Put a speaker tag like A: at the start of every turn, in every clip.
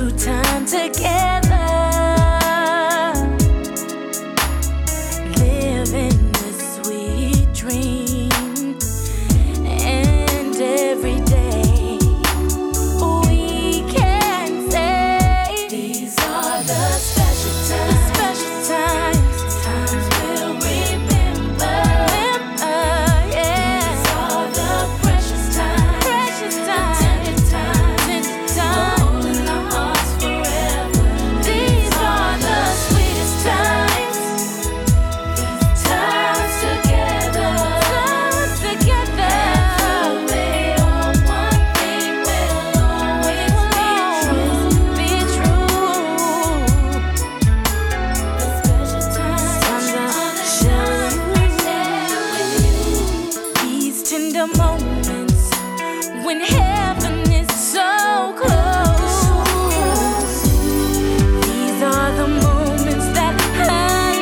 A: through time together, living this sweet dream. And every day we can say these are the special times, times we'll remember. Yeah. These are the precious times, tender times, holding our hearts forever. These are the sweetest times, times together, times together. We are one thing, will always be true. The special times I share with you. These tender moments when heaven is so close. These are the moments that I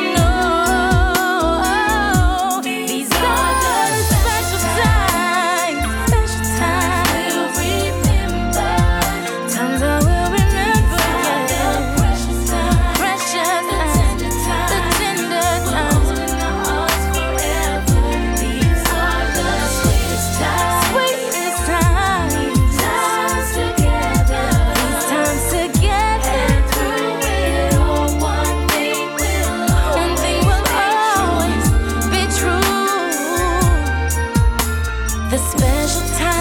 A: know. These are the special times we'll remember. Times I will remember. Yeah. Precious times, the tender times, holding our hearts forever. These are the sweetest times, times together, these times together. And through it all, one thing will always be true. The special times.